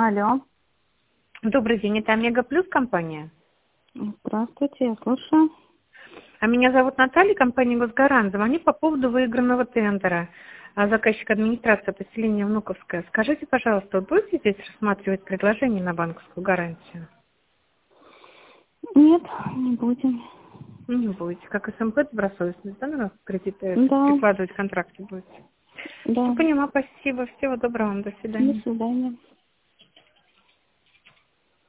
Алло. Добрый день, это Омега Плюс компания. Здравствуйте, я слушаю. А меня зовут Наталья, компания Госгарант. Звоню по поводу выигранного тендера. Заказчик администрации поселения Внуковское. Скажите, пожалуйста, вы будете здесь рассматривать предложение на банковскую гарантию? Нет, не будем. Не будете. Как СМП добросовестность, да, на кредиты Да, прикладывать в контракте будете? да. Все поняла, спасибо. Всего доброго вам, до До свидания. свидания.